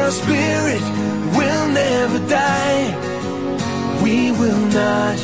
Our spirit will never die. We will not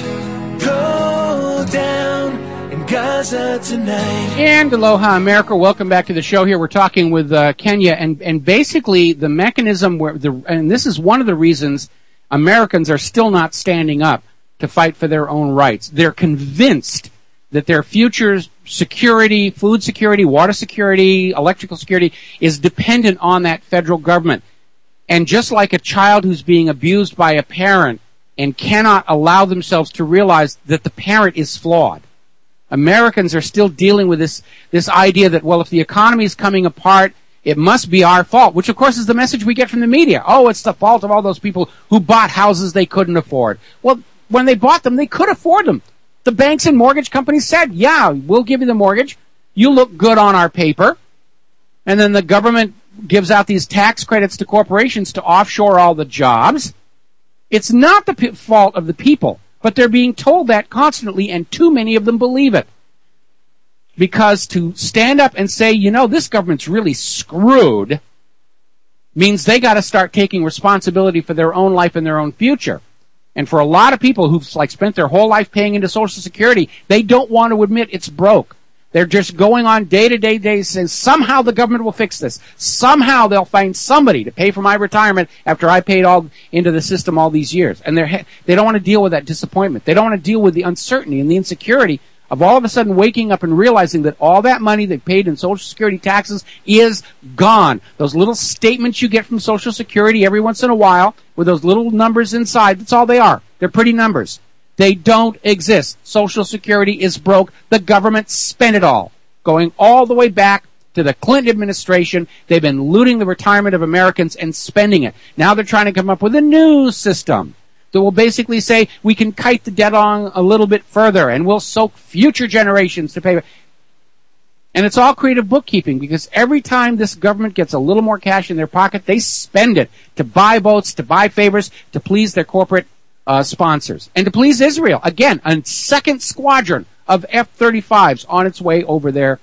go down in Gaza tonight. And aloha, America. Welcome back to the show here. We're talking with Kenya, and basically the mechanism and this is one of the reasons Americans are still not standing up to fight for their own rights. They're convinced that their future security, food security, water security, electrical security is dependent on that federal government. And just like a child who's being abused by a parent and cannot allow themselves to realize that the parent is flawed, Americans are still dealing with this idea that, well, if the economy is coming apart, it must be our fault, which of course is the message we get from the media. Oh, it's the fault of all those people who bought houses they couldn't afford. Well, when they bought them, they could afford them. The banks and mortgage companies said, yeah, we'll give you the mortgage. You look good on our paper. And then the government gives out these tax credits to corporations to offshore all the jobs. It's not the fault of the people, but they're being told that constantly, and too many of them believe it. Because to stand up and say, you know, this government's really screwed, means they got to start taking responsibility for their own life and their own future. And for a lot of people who've spent their whole life paying into Social Security, they don't want to admit it's broke. They're just going on day to day saying somehow the government will fix this. Somehow they'll find somebody to pay for my retirement after I paid all into the system all these years. And they don't want to deal with that disappointment. They don't want to deal with the uncertainty and the insecurity of all of a sudden waking up and realizing that all that money they paid in Social Security taxes is gone. Those little statements you get from Social Security every once in a while with those little numbers inside, that's all they are. They're pretty numbers. They don't exist. Social Security is broke. The government spent it all. Going all the way back to the Clinton administration, they've been looting the retirement of Americans and spending it. Now they're trying to come up with a new system that will basically say we can kite the debt on a little bit further and we'll soak future generations to pay. And it's all creative bookkeeping, because every time this government gets a little more cash in their pocket, they spend it to buy votes, to buy favors, to please their corporate sponsors, and to please Israel. Again, a second squadron of F-35s on its way over there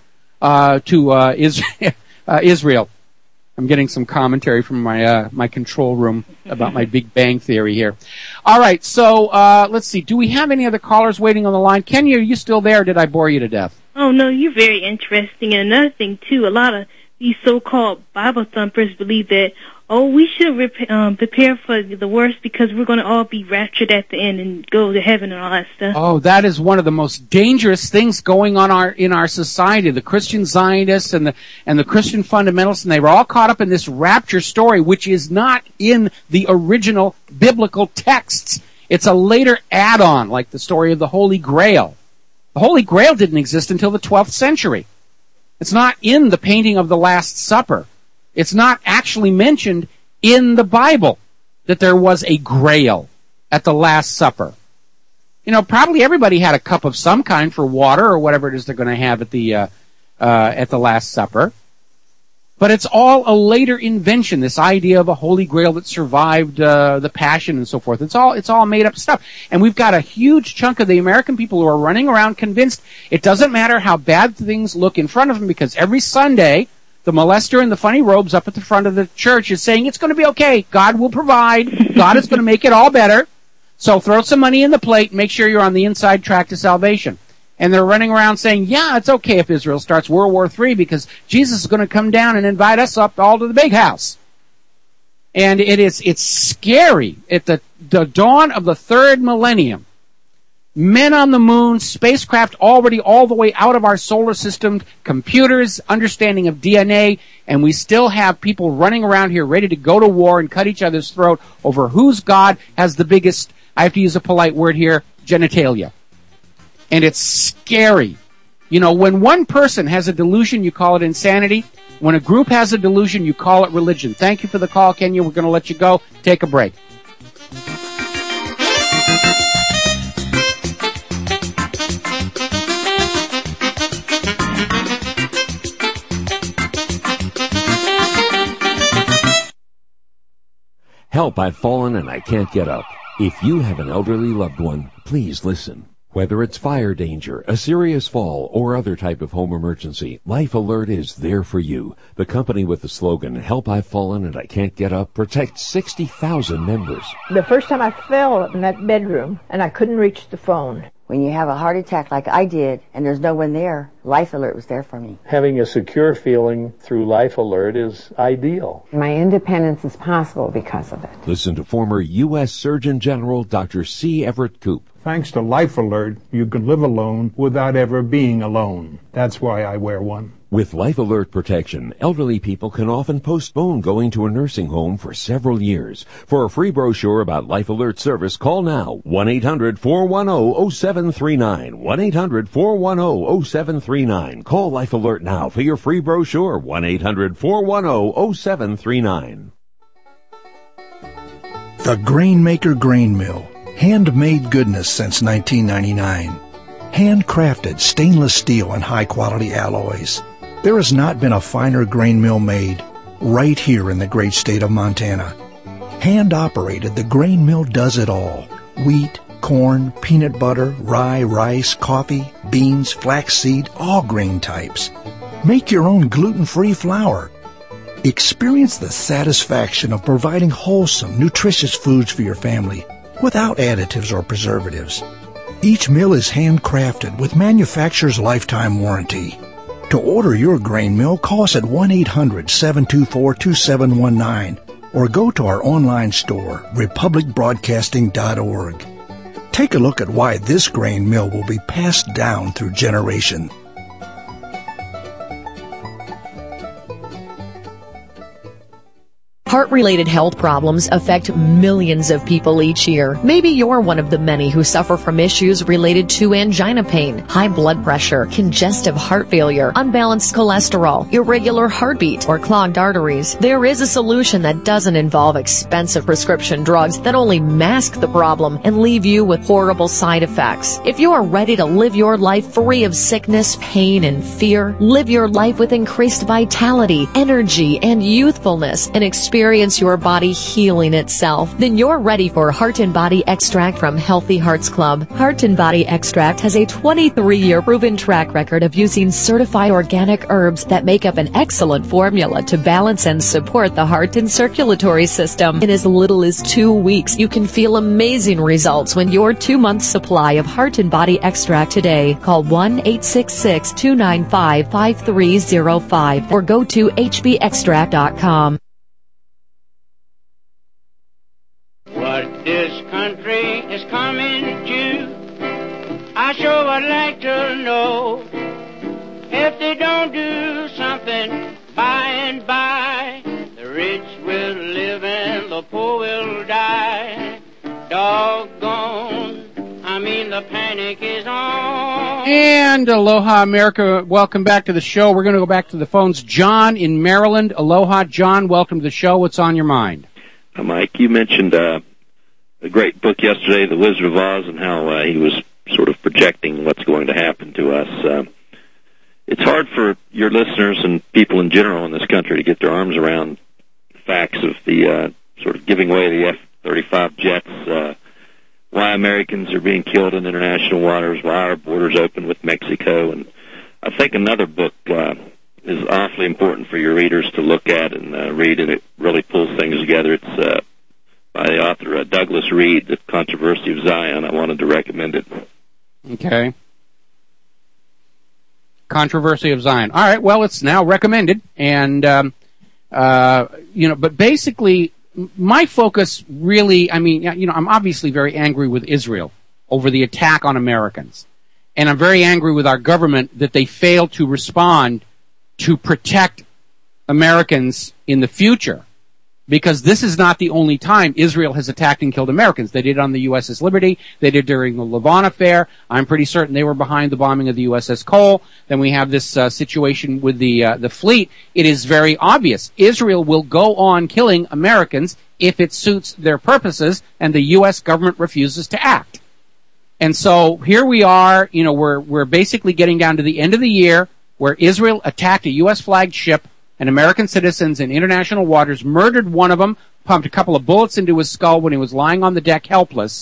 to Israel. I'm getting some commentary from my control room about my Big Bang Theory here. All right, so let's see. Do we have any other callers waiting on the line? Kenya, are you still there, or did I bore you to death? Oh, no, you're very interesting. And another thing, too, a lot of these so-called Bible thumpers believe that, we should prepare for the worst because we're going to all be raptured at the end and go to heaven and all that stuff. Oh, that is one of the most dangerous things going on in our society. The Christian Zionists and the Christian fundamentalists, and they were all caught up in this rapture story, which is not in the original biblical texts. It's a later add-on, like the story of the Holy Grail. The Holy Grail didn't exist until the 12th century. It's not in the painting of the Last Supper. It's not actually mentioned in the Bible that there was a grail at the Last Supper. You know, probably everybody had a cup of some kind for water or whatever it is they're going to have at the Last Supper. But it's all a later invention, this idea of a Holy Grail that survived the Passion and so forth. It's all made up stuff. And we've got a huge chunk of the American people who are running around convinced it doesn't matter how bad things look in front of them, because every Sunday the molester in the funny robes up at the front of the church is saying it's going to be okay. God will provide. God is going to make it all better. So throw some money in the plate and make sure you're on the inside track to salvation. And they're running around saying, yeah, it's okay if Israel starts World War III because Jesus is going to come down and invite us up all to the big house. And it's scary. At the dawn of the third millennium, men on the moon, spacecraft already all the way out of our solar system, computers, understanding of DNA, and we still have people running around here ready to go to war and cut each other's throat over whose God has the biggest, I have to use a polite word here, genitalia. And it's scary. You know, when one person has a delusion, you call it insanity. When a group has a delusion, you call it religion. Thank you for the call, Kenya. We're going to let you go. Take a break. Help, I've fallen and I can't get up. If you have an elderly loved one, please listen. Whether it's fire danger, a serious fall, or other type of home emergency, Life Alert is there for you. The company with the slogan, "Help I've Fallen and I Can't Get Up," protects 60,000 members. The first time I fell in that bedroom and I couldn't reach the phone. When you have a heart attack like I did and there's no one there, Life Alert was there for me. Having a secure feeling through Life Alert is ideal. My independence is possible because of it. Listen to former U.S. Surgeon General Dr. C. Everett Koop. Thanks to Life Alert, you can live alone without ever being alone. That's why I wear one. With Life Alert protection, elderly people can often postpone going to a nursing home for several years. For a free brochure about Life Alert service, call now 1-800-410-0739. 1-800-410-0739. Call Life Alert now for your free brochure. 1-800-410-0739. The Grainmaker Grain Mill. Handmade goodness since 1999. Handcrafted stainless steel and high-quality alloys. There has not been a finer grain mill made right here in the great state of Montana. Hand-operated, the grain mill does it all. Wheat, corn, peanut butter, rye, rice, coffee, beans, flaxseed, all grain types. Make your own gluten-free flour. Experience the satisfaction of providing wholesome, nutritious foods for your family without additives or preservatives. Each mill is handcrafted with manufacturer's lifetime warranty. To order your grain mill, call us at 1-800-724-2719 or go to our online store, republicbroadcasting.org. Take a look at why this grain mill will be passed down through generations. Heart-related health problems affect millions of people each year. Maybe you're one of the many who suffer from issues related to angina pain, high blood pressure, congestive heart failure, unbalanced cholesterol, irregular heartbeat, or clogged arteries. There is a solution that doesn't involve expensive prescription drugs that only mask the problem and leave you with horrible side effects. If you are ready to live your life free of sickness, pain, and fear, live your life with increased vitality, energy, and youthfulness, and experience your body healing itself, then you're ready for Heart and Body Extract from Healthy Hearts Club. Heart and Body Extract has a 23-year proven track record of using certified organic herbs that make up an excellent formula to balance and support the heart and circulatory system. In as little as 2 weeks, you can feel amazing results when your 2-month supply of Heart and Body Extract today. Call 1-866-295-5305 or go to hbextract.com. What this country is coming to, I sure would like to know. If they don't do something by and by, the rich will live and the poor will die. Doggone, the panic is on. And aloha, America. Welcome back to the show. We're going to go back to the phones. John in Maryland. Aloha, John. Welcome to the show. What's on your mind? Mike, you mentioned a great book yesterday, The Wizard of Oz, and how he was sort of projecting what's going to happen to us. It's hard for your listeners and people in general in this country to get their arms around the facts of the sort of giving away the F-35 jets, why Americans are being killed in international waters, why our borders open with Mexico. And I think another book is awfully important for your readers to look at and read, and it really pulls things together. It's by the author Douglas Reed, The Controversy of Zion. I wanted to recommend it. Okay. Controversy of Zion. All right, well, it's now recommended. And, but basically, my focus really, I'm obviously very angry with Israel over the attack on Americans. And I'm very angry with our government that they failed to respond to protect Americans in the future. Because this is not the only time Israel has attacked and killed Americans. They did it on the USS Liberty. They did during the Lavon affair. I'm pretty certain they were behind the bombing of the USS Cole. Then we have this situation with the fleet. It is very obvious. Israel will go on killing Americans if it suits their purposes, and the U.S. government refuses to act. And so here we are. We're basically getting down to the end of the year where Israel attacked a U.S. flagged ship, and American citizens in international waters, murdered one of them, pumped a couple of bullets into his skull when he was lying on the deck helpless.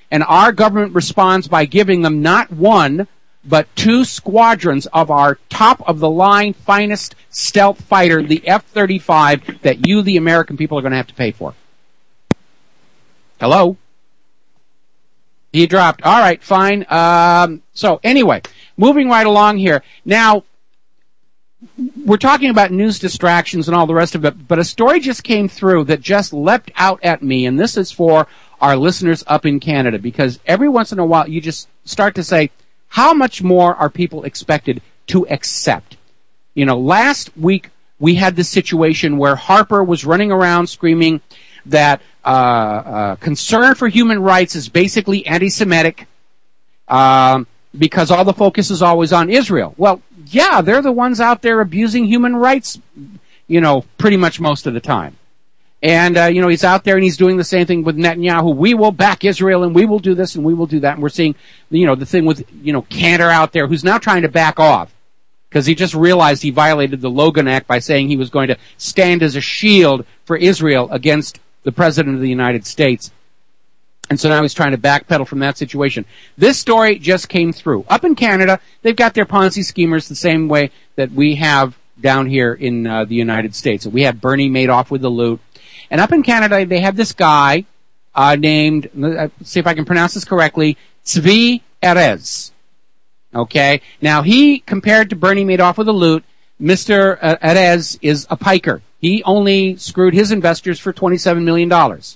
And our government responds by giving them not one, but 2 squadrons of our top-of-the-line, finest stealth fighter, the F-35, that you, the American people, are going to have to pay for. Hello? He dropped. All right, fine. So anyway, moving right along here. Now, we're talking about news distractions and all the rest of it, but a story just came through that just leapt out at me, and this is for our listeners up in Canada, because every once in a while you just start to say, how much more are people expected to accept? You know, last week we had this situation where Harper was running around screaming that concern for human rights is basically anti-Semitic because all the focus is always on Israel. Well, yeah, they're the ones out there abusing human rights, you know, pretty much most of the time. And, you know, he's out there and he's doing the same thing with Netanyahu. We will back Israel and we will do this and we will do that. And we're seeing, you know, the thing with, you know, Cantor out there who's now trying to back off because he just realized he violated the Logan Act by saying he was going to stand as a shield for Israel against the President of the United States. And so now he's trying to backpedal from that situation. This story just came through. Up in Canada, they've got their Ponzi schemers the same way that we have down here in the United States. So we had Bernie Madoff with the loot. And up in Canada, they have this guy named, let's see if I can pronounce this correctly, Tzvi Erez. Okay? Now, he, compared to Bernie Madoff with the loot, Mr. Erez is a piker. He only screwed his investors for $27 million.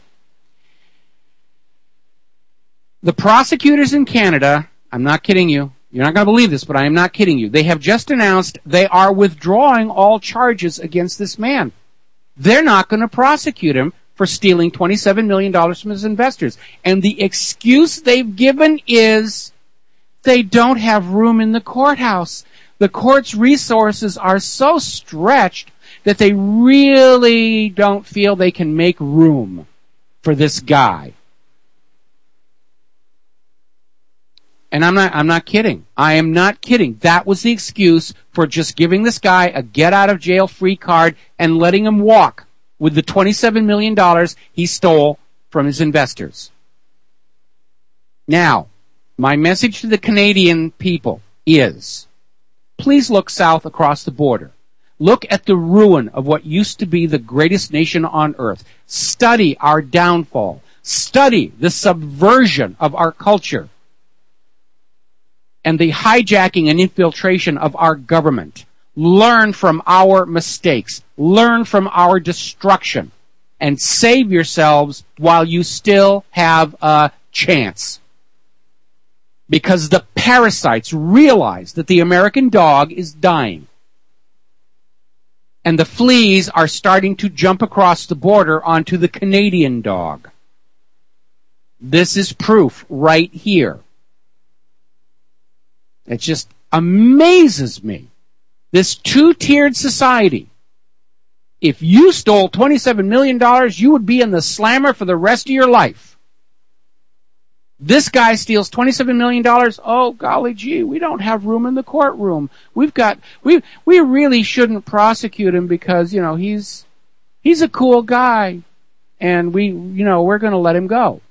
The prosecutors in Canada, I'm not kidding you, you're not going to believe this, but I am not kidding you, they have just announced they are withdrawing all charges against this man. They're not going to prosecute him for stealing $27 million from his investors. And the excuse they've given is they don't have room in the courthouse. The court's resources are so stretched that they really don't feel they can make room for this guy. And I'm not kidding. I am not kidding. That was the excuse for just giving this guy a get-out-of-jail-free card and letting him walk with the $27 million he stole from his investors. Now, my message to the Canadian people is, please look south across the border. Look at the ruin of what used to be the greatest nation on earth. Study our downfall. Study the subversion of our culture and the hijacking and infiltration of our government. Learn from our mistakes. Learn from our destruction. And save yourselves while you still have a chance. Because the parasites realize that the American dog is dying. And the fleas are starting to jump across the border onto the Canadian dog. This is proof right here. It just amazes me. This two-tiered society. If you stole $27 million, you would be in the slammer for the rest of your life. This guy steals $27 million. Oh, golly gee, we don't have room in the courtroom. We really shouldn't prosecute him because, you know, he's a cool guy. And we're going to let him go.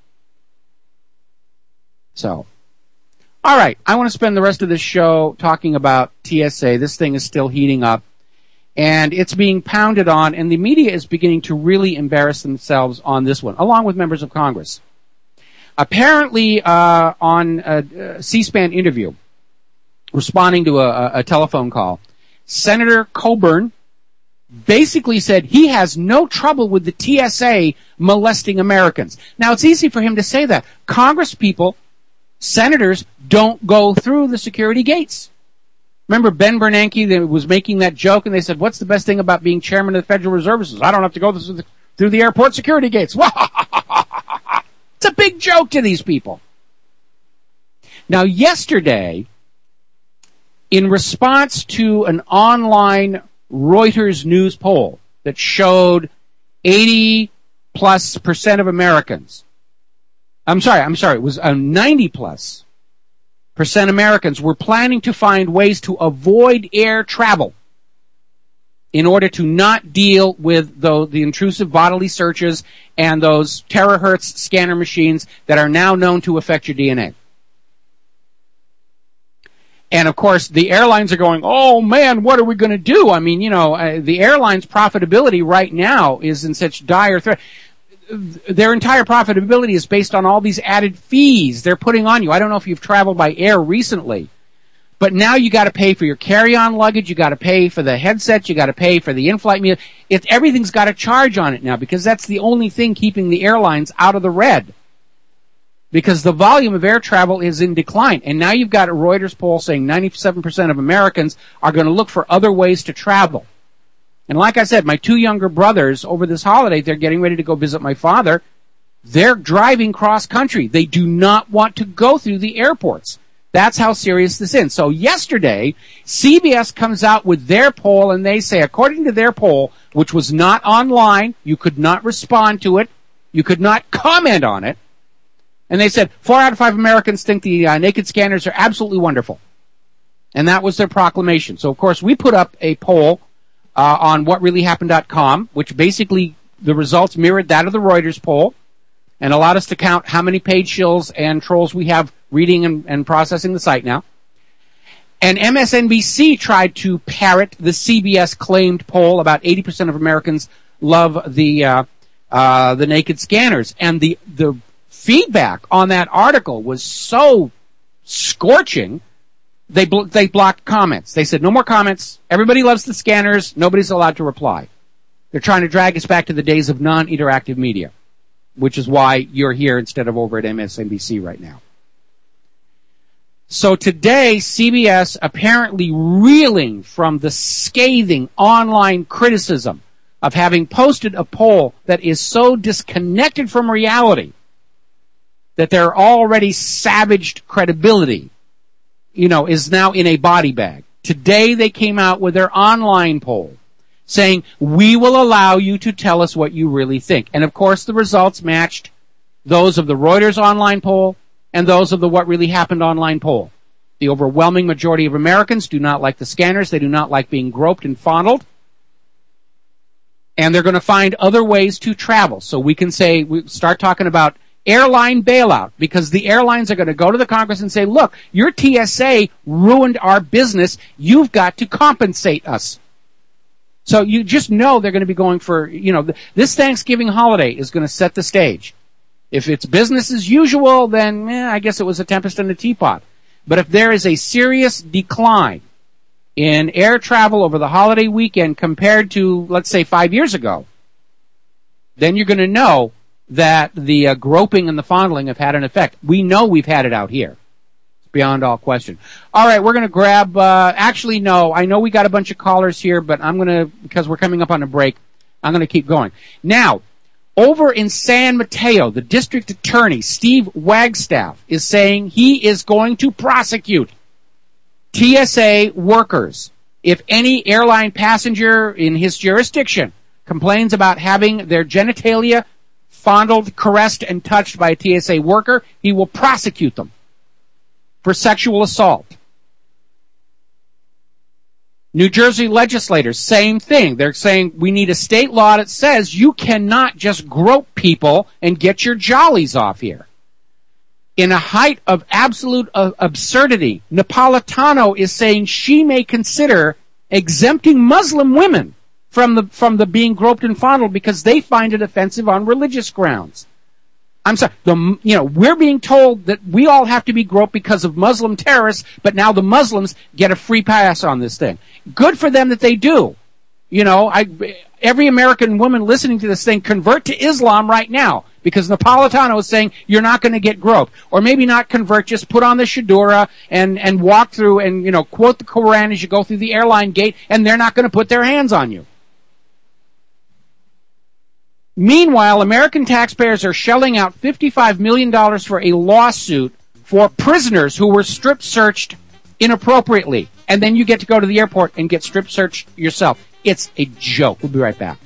So. All right, I want to spend the rest of this show talking about TSA. This thing is still heating up, and it's being pounded on, and the media is beginning to really embarrass themselves on this one, along with members of Congress. Apparently, on a C-SPAN interview, responding to a telephone call, Senator Coburn basically said he has no trouble with the TSA molesting Americans. Now, it's easy for him to say that. Congress people, senators, don't go through the security gates. Remember Ben Bernanke that was making that joke, and they said, what's the best thing about being chairman of the Federal Reserve? He says, I don't have to go through the airport security gates. It's a big joke to these people. Now, yesterday, in response to an online Reuters news poll that showed 80+% of Americans, it was 90+% Americans were planning to find ways to avoid air travel. in order to not deal with the intrusive bodily searches and those terahertz scanner machines that are now known to affect your DNA. And of course, the airlines are going, oh man, what are we going to do? I mean, the airlines' profitability right now is in such dire threat. Their entire profitability is based on all these added fees they're putting on you. I don't know if you've traveled by air recently, but now you got to pay for your carry-on luggage, you got to pay for the headset, you got to pay for the in-flight meal. Everything's got a charge on it now because that's the only thing keeping the airlines out of the red. Because the volume of air travel is in decline. And now you've got a Reuters poll saying 97% of Americans are going to look for other ways to travel. And like I said, my 2 younger brothers over this holiday, they're getting ready to go visit my father. They're driving cross country. They do not want to go through the airports. That's how serious this is. So yesterday, CBS comes out with their poll and they say, according to their poll, which was not online, you could not respond to it, you could not comment on it, and they said 4 out of 5 Americans think the naked scanners are absolutely wonderful. And that was their proclamation. So of course we put up a poll on whatreallyhappened.com, which basically the results mirrored that of the Reuters poll and allowed us to count how many page shills and trolls we have reading and processing the site now. And MSNBC tried to parrot the CBS claimed poll. About 80% of Americans love the naked scanners. And the feedback on that article was so scorching, they blocked comments. They said, no more comments. Everybody loves the scanners. Nobody's allowed to reply. They're trying to drag us back to the days of non-interactive media, which is why you're here instead of over at MSNBC right now. So today, CBS apparently reeling from the scathing online criticism of having posted a poll that is so disconnected from reality that their already savaged credibility, is now in a body bag. Today they came out with their online poll saying, we will allow you to tell us what you really think. And of course the results matched those of the Reuters online poll and those of the What Really Happened online poll. The overwhelming majority of Americans do not like the scanners. They do not like being groped and fondled. And they're going to find other ways to travel. So we can say, we start talking about airline bailout, because the airlines are going to go to the Congress and say, look, your TSA ruined our business. You've got to compensate us. So you just know they're going to be going for, this Thanksgiving holiday is going to set the stage. If it's business as usual, then I guess it was a tempest in a teapot. But if there is a serious decline in air travel over the holiday weekend compared to, let's say, 5 years ago, then you're going to know that the groping and the fondling have had an effect. We know we've had it out here. It's beyond all question. All right, we're going to grab, actually, no, I know we got a bunch of callers here, but I'm going to, because we're coming up on a break, I'm going to keep going. Now, over in San Mateo, the district attorney, Steve Wagstaff, is saying he is going to prosecute TSA workers if any airline passenger in his jurisdiction complains about having their genitalia fondled, caressed, and touched by a TSA worker. He will prosecute them for sexual assault. New Jersey legislators, same thing. They're saying we need a state law that says you cannot just grope people and get your jollies off here. In a height of absolute absurdity, Napolitano is saying she may consider exempting Muslim women from the being groped and fondled because they find it offensive on religious grounds. I'm sorry, we're being told that we all have to be groped because of Muslim terrorists, but now the Muslims get a free pass on this thing. Good for them that they do. Every American woman listening to this thing, convert to Islam right now, because Napolitano is saying you're not going to get groped. Or maybe not convert, just put on the shadura and walk through and, quote the Quran as you go through the airline gate, and they're not going to put their hands on you. Meanwhile, American taxpayers are shelling out $55 million for a lawsuit for prisoners who were strip searched inappropriately. And then you get to go to the airport and get strip searched yourself. It's a joke. We'll be right back.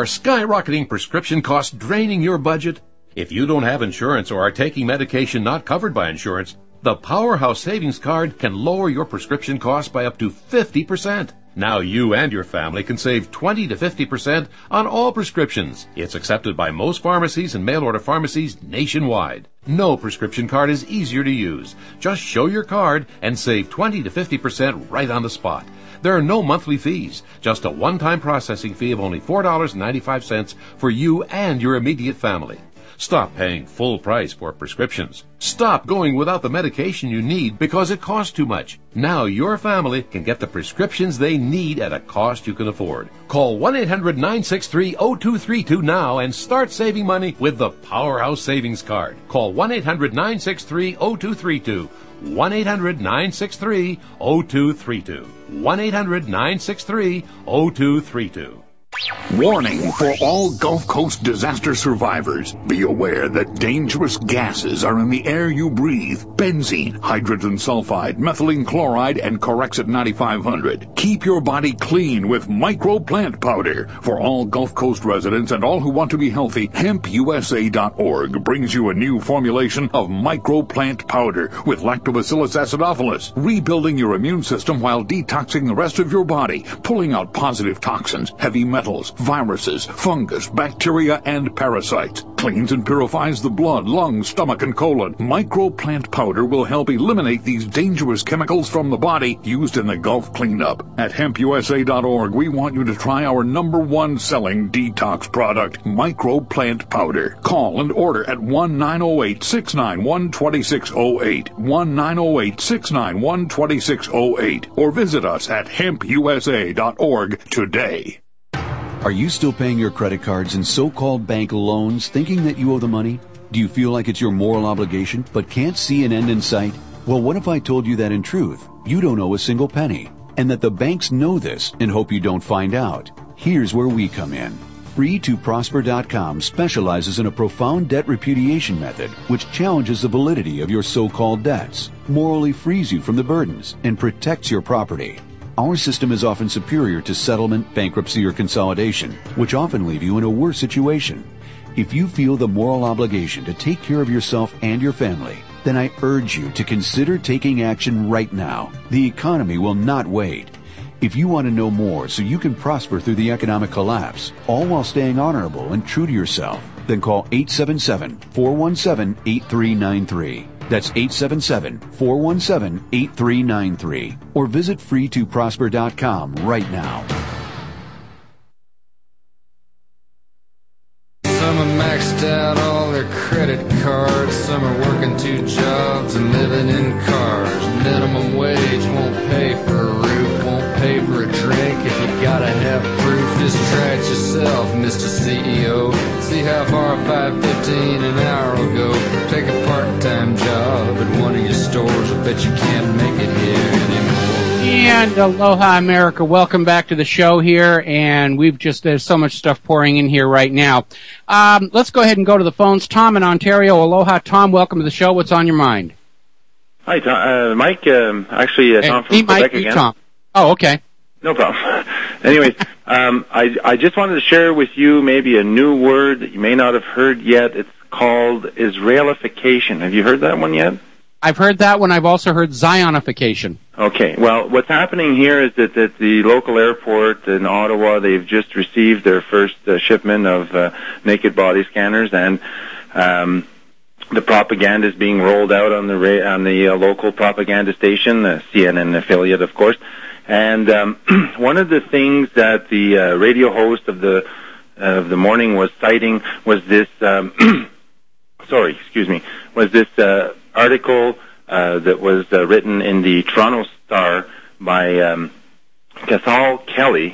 Are skyrocketing prescription costs draining your budget? If you don't have insurance or are taking medication not covered by insurance, the Powerhouse Savings Card can lower your prescription costs by up to 50%. Now you and your family can save 20 to 50% on all prescriptions. It's accepted by most pharmacies and mail-order pharmacies nationwide. No prescription card is easier to use. Just show your card and save 20 to 50% right on the spot. There are no monthly fees, just a one-time processing fee of only $4.95 for you and your immediate family. Stop paying full price for prescriptions. Stop going without the medication you need because it costs too much. Now your family can get the prescriptions they need at a cost you can afford. Call 1-800-963-0232 now and start saving money with the Powerhouse Savings Card. Call 1-800-963-0232. 1-800-963-0232. 1-800-963-0232. Warning for all Gulf Coast disaster survivors. Be aware that dangerous gases are in the air you breathe. Benzene, hydrogen sulfide, methylene chloride, and Corexit 9500. Keep your body clean with Micro Plant Powder. For all Gulf Coast residents and all who want to be healthy, HempUSA.org brings you a new formulation of Micro Plant Powder with Lactobacillus acidophilus, rebuilding your immune system while detoxing the rest of your body, pulling out positive toxins, heavy metals, viruses, fungus, bacteria, and parasites. Cleans and purifies the blood, lungs, stomach, and colon. Micro Plant Powder will help eliminate these dangerous chemicals from the body used in the Gulf cleanup. At HempUSA.org, we want you to try our #1 selling detox product, Micro Plant Powder. Call and order at 1-908-691-2608, 1-908-691-2608, or visit us at HempUSA.org today. Are you still paying your credit cards and so-called bank loans thinking that you owe the money? Do you feel like it's your moral obligation but can't see an end in sight? Well, what if I told you that in truth, you don't owe a single penny, and that the banks know this and hope you don't find out? Here's where we come in. Free2Prosper.com specializes in a profound debt repudiation method which challenges the validity of your so-called debts, morally frees you from the burdens, and protects your property. Our system is often superior to settlement, bankruptcy, or consolidation, which often leave you in a worse situation. If you feel the moral obligation to take care of yourself and your family, then I urge you to consider taking action right now. The economy will not wait. If you want to know more so you can prosper through the economic collapse, all while staying honorable and true to yourself, then call 877-417-8393. That's 877-417-8393. Or visit Free2Prosper.com right now. Some are maxed out all their credit cards. Some are working 2 jobs and living in cars. Minimum wage won't pay for a roof, won't pay for a drink. If you gotta have proof, just try it yourself, Mr. CEO. See how far $5.15 an hour will go. Take a part-time job at one of your stores. I bet you can't make it here anymore. And aloha, America. Welcome back to the show here. And there's so much stuff pouring in here right now. Let's go ahead and go to the phones. Tom in Ontario. Aloha, Tom. Welcome to the show. What's on your mind? Hi, Tom. Mike. Tom from Quebec again. Tom. Oh, okay. No problem. Anyways, I just wanted to share with you maybe a new word that you may not have heard yet. It's called Israelification. Have you heard that one yet? I've heard that one. I've also heard Zionification. Okay. Well, what's happening here is that at the local airport in Ottawa, they've just received their first shipment of naked body scanners, and the propaganda is being rolled out on the local propaganda station, the CNN affiliate, of course. And one of the things that the radio host of the morning was citing was this. Was this article that was written in the Toronto Star by Cathal Kelly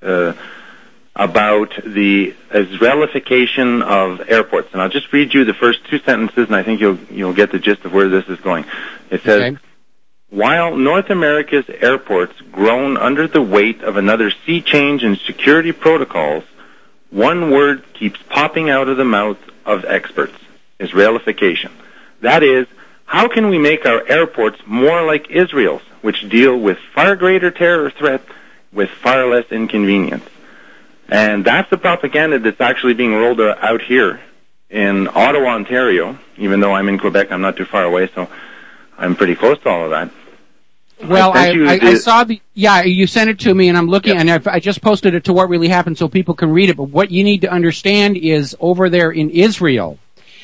about the Israelification of airports. And I'll just read you the first 2 sentences, and I think you'll get the gist of where this is going. It says, okay. While North America's airports groan under the weight of another sea change in security protocols, one word keeps popping out of the mouth of experts: Israelification. That is, how can we make our airports more like Israel's, which deal with far greater terror threat with far less inconvenience? And that's the propaganda that's actually being rolled out here in Ottawa, Ontario. Even though I'm in Quebec, I'm not too far away, so I'm pretty close to all of that. Well, I saw you sent it to me, and I'm looking, and I just posted it to What Really Happened so people can read it. But what you need to understand is over there in Israel,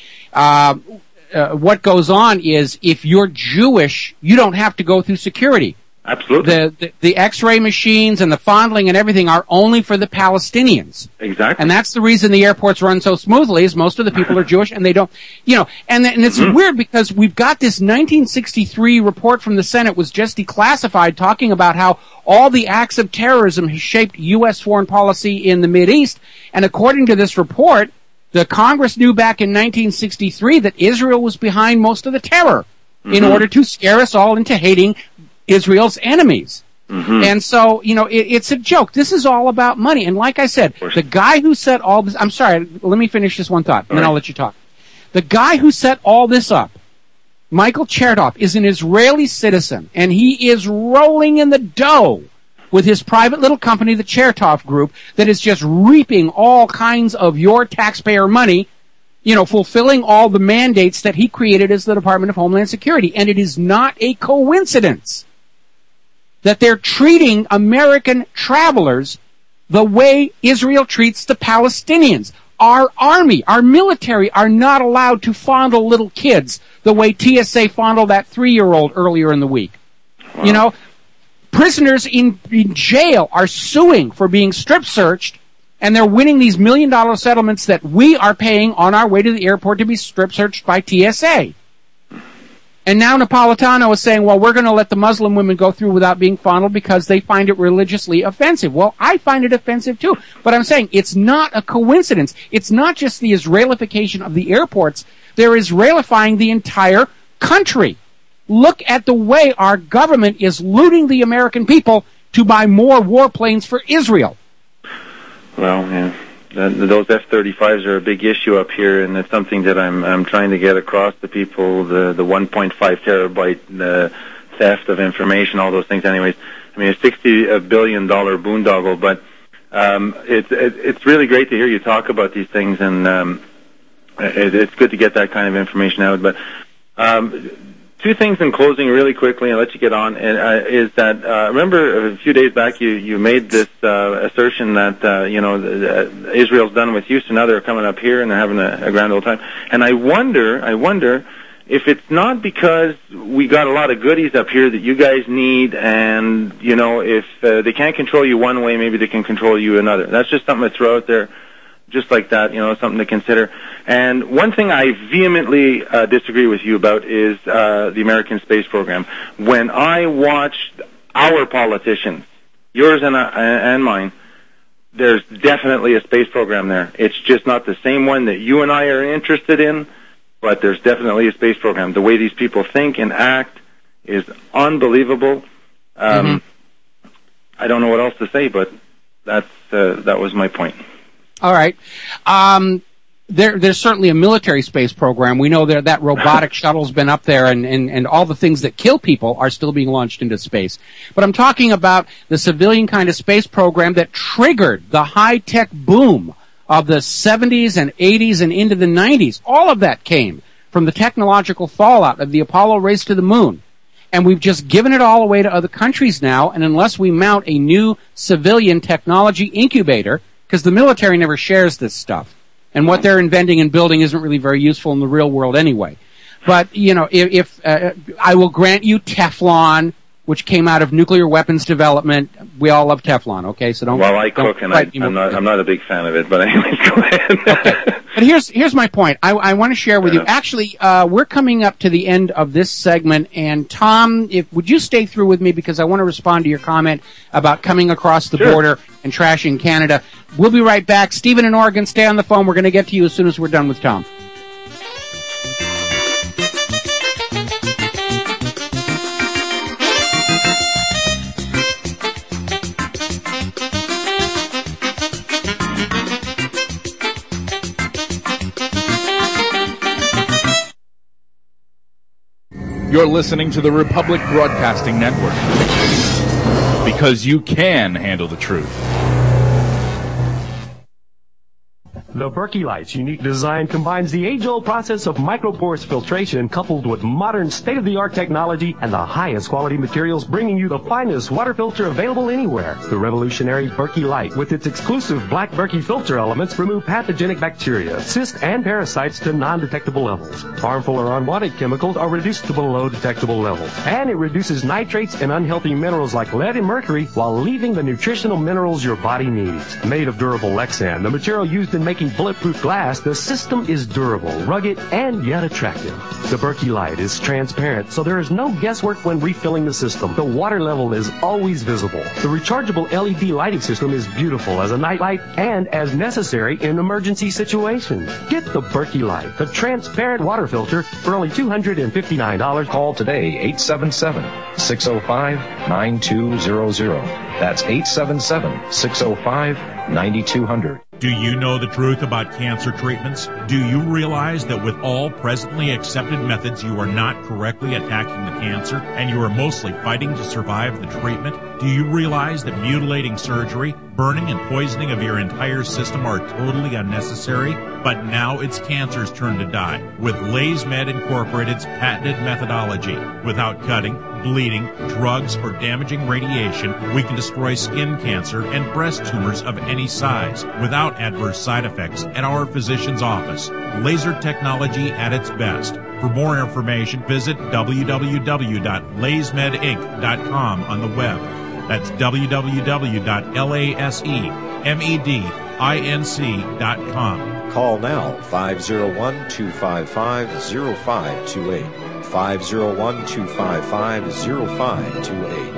what goes on is if you're Jewish, you don't have to go through security. Absolutely. The X-ray machines and the fondling and everything are only for the Palestinians. Exactly. And that's the reason the airports run so smoothly is most of the people are Jewish and they don't, and it's weird because we've got this 1963 report from the Senate was just declassified talking about how all the acts of terrorism has shaped U.S. foreign policy in the Mideast. And according to this report, the Congress knew back in 1963 that Israel was behind most of the terror in order to scare us all into hating Israel's enemies. And so, it's a joke. This is all about money. And like I said, the guy who set all this, I'm sorry, let me finish this one thought, and then I'll let you talk. The guy who set all this up, Michael Chertoff, is an Israeli citizen, and he is rolling in the dough with his private little company, the Chertoff Group, that is just reaping all kinds of your taxpayer money, fulfilling all the mandates that he created as the Department of Homeland Security. And it is not a coincidence that they're treating American travelers the way Israel treats the Palestinians. Our army, our military are not allowed to fondle little kids the way TSA fondled that 3-year-old earlier in the week. Wow. Prisoners in jail are suing for being strip searched, and they're winning these $1 million settlements that we are paying on our way to the airport to be strip searched by TSA. And now Napolitano is saying, well, we're going to let the Muslim women go through without being fondled because they find it religiously offensive. Well, I find it offensive too. But I'm saying it's not a coincidence. It's not just the Israelification of the airports. They're Israelifying the entire country. Look at the way our government is looting the American people to buy more warplanes for Israel. Well, yeah. Those F-35s are a big issue up here, and it's something that I'm trying to get across to people. The 1.5 terabyte theft of information, all those things. Anyways, I mean, a $60 billion boondoggle, but it's really great to hear you talk about these things, and it's good to get that kind of information out. But two things in closing really quickly, and I'll let you get on, is that, remember a few days back you made this assertion that, Israel's done with Houston, now they're coming up here and they're having a grand old time. And I wonder if it's not because we got a lot of goodies up here that you guys need, and, if they can't control you one way, maybe they can control you another. That's just something to throw out there. Just like that, something to consider. And one thing I vehemently disagree with you about is the American space program. When I watched our politicians, yours and mine, there's definitely a space program there. It's just not the same one that you and I are interested in, but there's definitely a space program. The way these people think and act is unbelievable. I don't know what else to say, but that was my point. All right. There's certainly a military space program. We know that robotic shuttle's been up there, and all the things that kill people are still being launched into space. But I'm talking about the civilian kind of space program that triggered the high-tech boom of the 70s and 80s and into the 90s. All of that came from the technological fallout of the Apollo race to the moon. And we've just given it all away to other countries now, and unless we mount a new civilian technology incubator, because the military never shares this stuff. And what they're inventing and building isn't really very useful in the real world anyway. But, if I will grant you Teflon, which came out of nuclear weapons development. We all love Teflon, okay? So don't. Well, I cook, and I'm not a big fan of it, but anyways, go ahead. Okay. But here's my point. I want to share with you. Actually, we're coming up to the end of this segment, and Tom, would you stay through with me, because I want to respond to your comment about coming across the border and trashing Canada. We'll be right back. Stephen in Oregon, stay on the phone. We're going to get to you as soon as we're done with Tom. You're listening to the Republic Broadcasting Network, because you can handle the truth. The Berkey Light's unique design combines the age-old process of microporous filtration coupled with modern state-of-the-art technology and the highest quality materials, bringing you the finest water filter available anywhere. The revolutionary Berkey Light, with its exclusive black Berkey filter elements, remove pathogenic bacteria, cysts, and parasites to non-detectable levels. Harmful or unwanted chemicals are reduced to below detectable levels. And it reduces nitrates and unhealthy minerals like lead and mercury while leaving the nutritional minerals your body needs. Made of durable Lexan, the material used in making bulletproof glass, the system is durable, rugged, and yet attractive. The Berkey Light is transparent, so there is no guesswork when refilling the system. The water level is always visible. The rechargeable LED lighting system is beautiful as a night light and as necessary in emergency situations. Get the Berkey Light, the transparent water filter, for only $259. Call today, 877-605-9200. That's 877-605-9200. Do you know the truth about cancer treatments? Do you realize that with all presently accepted methods, you are not correctly attacking the cancer and you are mostly fighting to survive the treatment? Do you realize that mutilating surgery, burning and poisoning of your entire system are totally unnecessary? But now it's cancer's turn to die with LaysMed Incorporated's patented methodology. Without cutting, bleeding, drugs, or damaging radiation, we can destroy skin cancer and breast tumors of any size without adverse side effects at our physician's office. Laser technology at its best. For more information, visit www.laysmedinc.com on the web. That's www.laysmedinc.com. Call now, 501-255-0528. 501-255-0528.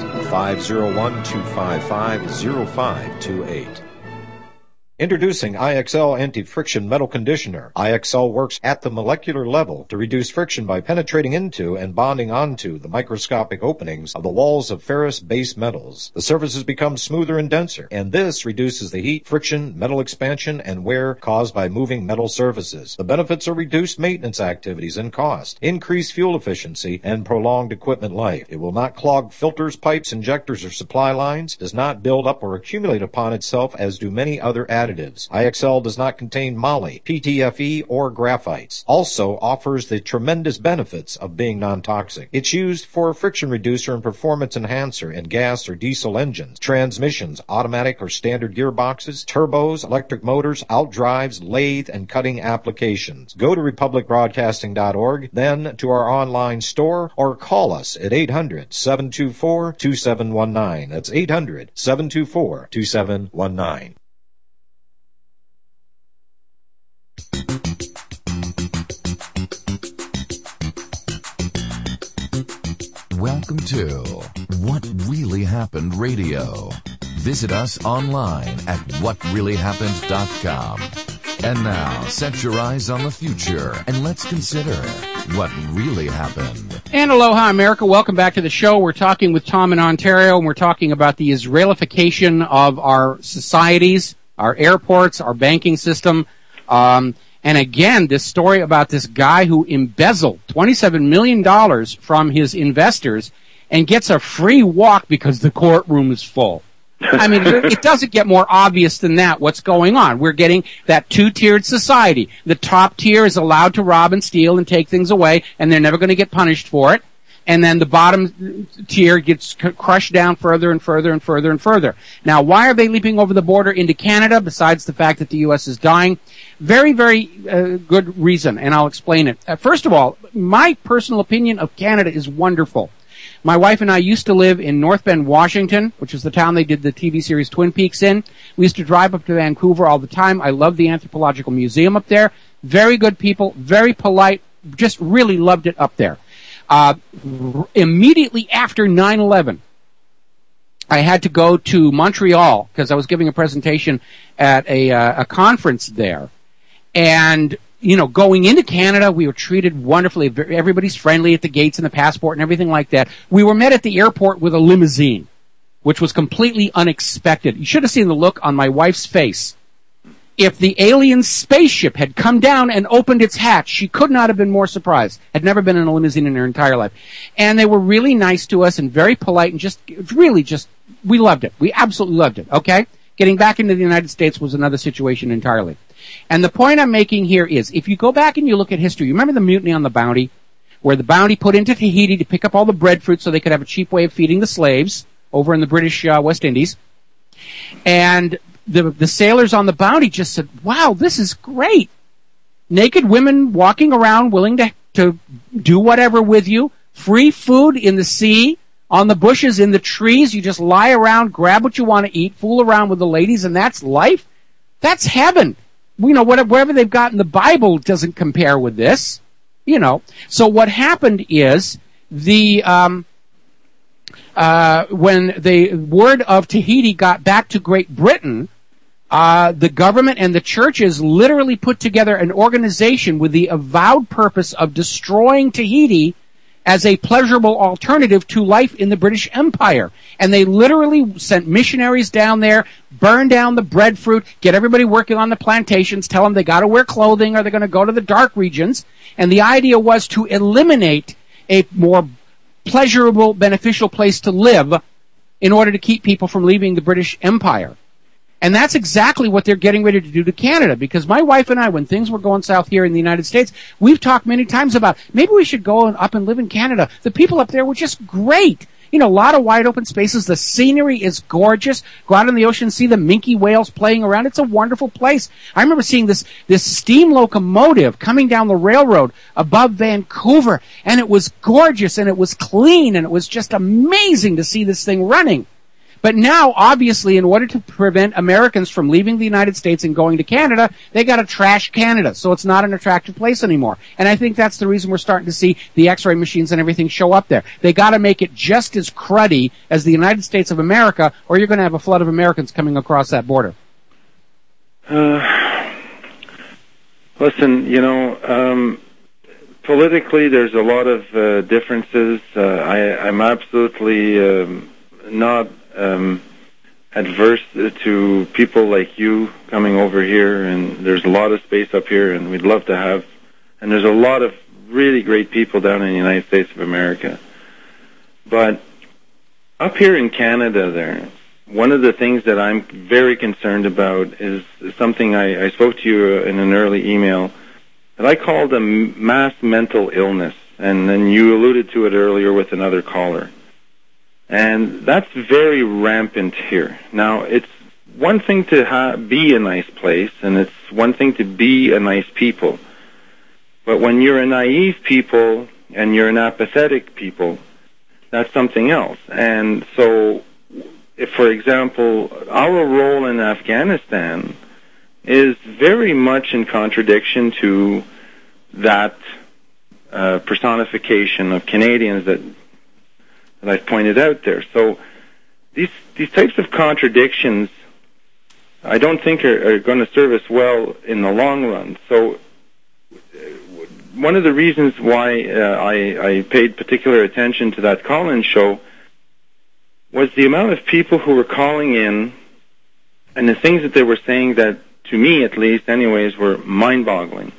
501-255-0528. Introducing IXL Anti-Friction Metal Conditioner. IXL works at the molecular level to reduce friction by penetrating into and bonding onto the microscopic openings of the walls of ferrous base metals. The surfaces become smoother and denser, and this reduces the heat, friction, metal expansion, and wear caused by moving metal surfaces. The benefits are reduced maintenance activities and cost, increased fuel efficiency, and prolonged equipment life. It will not clog filters, pipes, injectors, or supply lines, does not build up or accumulate upon itself as do many other additives. IXL does not contain moly, PTFE, or graphites. Also offers the tremendous benefits of being non-toxic. It's used for a friction reducer and performance enhancer in gas or diesel engines, transmissions, automatic or standard gearboxes, turbos, electric motors, outdrives, lathe, and cutting applications. Go to republicbroadcasting.org, then to our online store, or call us at 800-724-2719. That's 800-724-2719. Welcome to What Really Happened Radio. Visit us online at whatreallyhappened.com. And now, set your eyes on the future and let's consider what really happened. And aloha, America. Welcome back to the show. We're talking with Tom in Ontario, and we're talking about the Israelification of our societies, our airports, our banking system. And again, this story about this guy who embezzled $27 million from his investors and gets a free walk because the courtroom is full. I mean, it doesn't get more obvious than that what's going on. We're getting that two-tiered society. The top tier is allowed to rob and steal and take things away, and they're never going to get punished for it. And then the bottom tier gets crushed down further and further and further and further. Now, why are they leaping over the border into Canada, besides the fact that the U.S. is dying? Very, very good reason, and I'll explain it. First of all, my personal opinion of Canada is wonderful. My wife and I used to live in North Bend, Washington, which is the town they did the TV series Twin Peaks in. We used to drive up to Vancouver all the time. I love the Anthropological Museum up there. Very good people, very polite, just really loved it up there. Immediately after 9/11, I had to go to Montreal because I was giving a presentation at a conference there. And, you know, going into Canada, we were treated wonderfully. Everybody's friendly at the gates and the passport and everything like that. We were met at the airport with a limousine, which was completely unexpected. You should have seen the look on my wife's face. If the alien spaceship had come down and opened its hatch, she could not have been more surprised. Had never been in a limousine in her entire life. And they were really nice to us and very polite and we loved it. We absolutely loved it, okay? Getting back into the United States was another situation entirely. And the point I'm making here is, if you go back and you look at history, you remember the mutiny on the Bounty, where the Bounty put into Tahiti to pick up all the breadfruit so they could have a cheap way of feeding the slaves over in the British West Indies. And the sailors on the Bounty just said, wow, this is great. Naked women walking around willing to do whatever with you. Free food in the sea, on the bushes, in the trees. You just lie around, grab what you want to eat, fool around with the ladies, and that's life. That's heaven. Whatever they've got in the Bible doesn't compare with this. So what happened is when the word of Tahiti got back to Great Britain, the government and the churches literally put together an organization with the avowed purpose of destroying Tahiti as a pleasurable alternative to life in the British Empire. And they literally sent missionaries down there, burn down the breadfruit, get everybody working on the plantations, tell them they got to wear clothing or they're going to go to the dark regions. And the idea was to eliminate a more pleasurable, beneficial place to live in order to keep people from leaving the British Empire. And that's exactly what they're getting ready to do to Canada, because my wife and I, when things were going south here in the United States, we've talked many times about maybe we should go up and live in Canada. The people up there were just great. A lot of wide open spaces. The scenery is gorgeous. Go out in the ocean, see the minke whales playing around. It's a wonderful place. I remember seeing this steam locomotive coming down the railroad above Vancouver, and it was gorgeous, and it was clean, and it was just amazing to see this thing running. But now, obviously, in order to prevent Americans from leaving the United States and going to Canada, they got to trash Canada, so it's not an attractive place anymore. And I think that's the reason we're starting to see the X-ray machines and everything show up there. They got to make it just as cruddy as the United States of America, or you're going to have a flood of Americans coming across that border. Listen, politically, there's a lot of differences. I'm absolutely not adverse to people like you coming over here, and there's a lot of space up here, and we'd love to have, and there's a lot of really great people down in the United States of America. But up here in Canada, one of the things that I'm very concerned about is something I spoke to you in an early email that I called a mass mental illness, and then you alluded to it earlier with another caller. And that's very rampant here. Now, it's one thing to be a nice place, and it's one thing to be a nice people. But when you're a naive people and you're an apathetic people, that's something else. And so, if, for example, our role in Afghanistan is very much in contradiction to that personification of Canadians that I've pointed out there. So these types of contradictions, I don't think are going to serve us well in the long run. So one of the reasons why I paid particular attention to that call-in show was the amount of people who were calling in, and the things that they were saying that, to me at least anyways, were mind-boggling.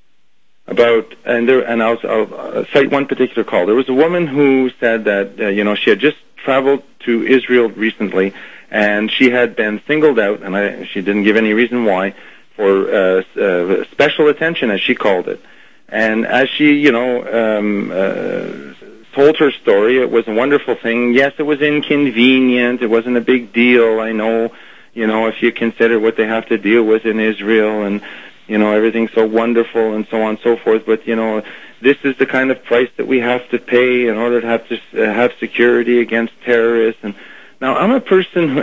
I'll cite one particular call. There was a woman who said that, she had just traveled to Israel recently, and she had been singled out, and she didn't give any reason why, for special attention, as she called it. And as she, told her story, it was a wonderful thing. Yes, it was inconvenient. It wasn't a big deal. I know, if you consider what they have to deal with in Israel, and everything's so wonderful and so on and so forth. But, this is the kind of price that we have to pay in order to have security against terrorists. And now I'm a person who,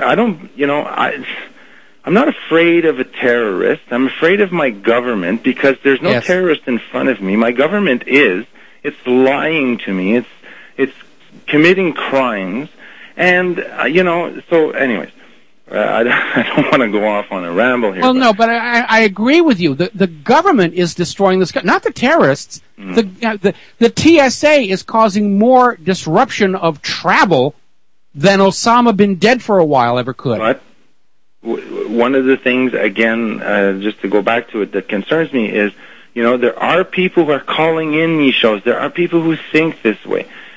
I'm not afraid of a terrorist. I'm afraid of my government, because there's no terrorist in front of me. My government it's lying to me. It's committing crimes. And, so anyways. I don't want to go off on a ramble here. Well, no, but I agree with you. The government is destroying this, not the terrorists. The TSA is causing more disruption of travel than Osama bin dead for a while ever could. But one of the things, again, just to go back to it, that concerns me is, there are people who are calling in these shows. There are people who think this way.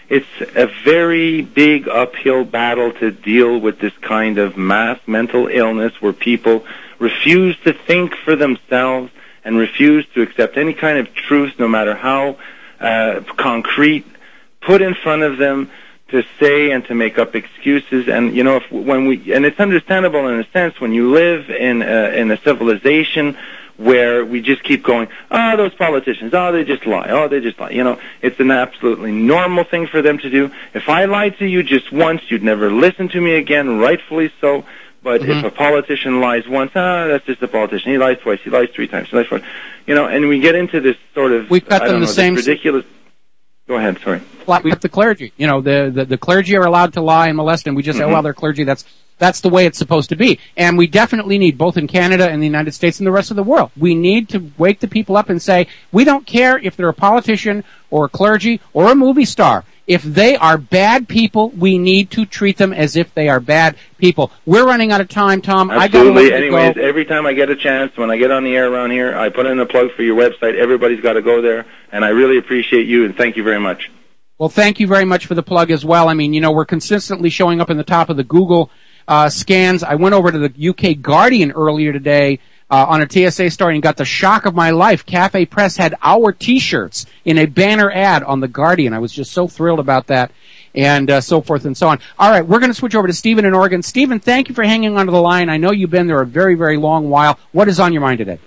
it's a very big uphill battle to deal with this kind of mass mental illness where people refuse to think for themselves and refuse to accept any kind of truth, no matter how concrete, put in front of them to say and to make up excuses. And you know, and it's understandable in a sense when you live in a civilization where we just keep going, oh, those politicians, oh, they just lie, oh, they just lie. You know, it's an absolutely normal thing for them to do. If I lied to you just once, you'd never listen to me again, rightfully so. But if a politician lies once, that's just a politician. He lies twice, he lies three times, he lies four. You know, and we get into this sort of, we've got them the same ridiculous. Go ahead, sorry. We have the clergy. You know, the clergy are allowed to lie and molest, and we just say, well, they're clergy. That's the way it's supposed to be. And we definitely need, both in Canada and the United States and the rest of the world, we need to wake the people up and say, we don't care if they're a politician or a clergy or a movie star. If they are bad people, we need to treat them as if they are bad people. We're running out of time, Tom. Absolutely. Anyways, every time I get a chance, when I get on the air around here, I put in a plug for your website. Everybody's got to go there, and I really appreciate you, and thank you very much. Well, thank you very much for the plug as well. I mean, you know, we're consistently showing up in the top of the Google scans. I went over to the UK Guardian earlier today on a TSA story and got the shock of my life. Cafe Press had our T-shirts in a banner ad on the Guardian. I was just so thrilled about that, and so forth and so on. All right, we're going to switch over to Stephen in Oregon. Stephen, thank you for hanging onto the line. I know you've been there a very, very long while. What is on your mind today?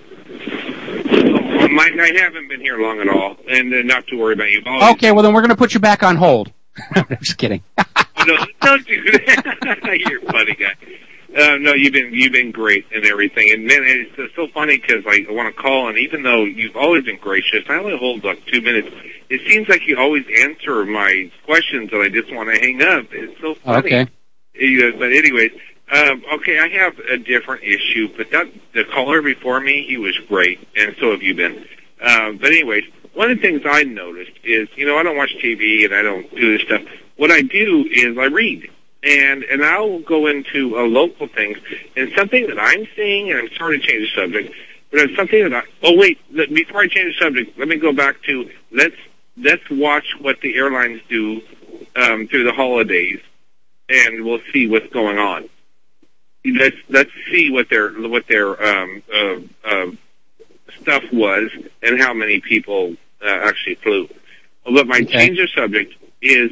I haven't been here long at all, and not to worry about you. Okay, well then we're going to put you back on hold. I'm just kidding. No, don't do that. You're a funny guy. No, you've been great and everything. And man, it's so funny because I want to call, and even though you've always been gracious, I only hold like 2 minutes. It seems like you always answer my questions, and I just want to hang up. It's so funny. Okay. But anyways, okay, I have a different issue. But the caller before me, he was great, and so have you been. But anyways, one of the things I noticed is, you know, I don't watch TV and I don't do this stuff. What I do is I read. And I'll go into local things. And something that I'm seeing, and I'm sorry to change the subject, but it's something that before I change the subject, let me go back to, let's watch what the airlines do through the holidays, and we'll see what's going on. Let's see what their stuff was and how many people actually flew. But my change of subject is,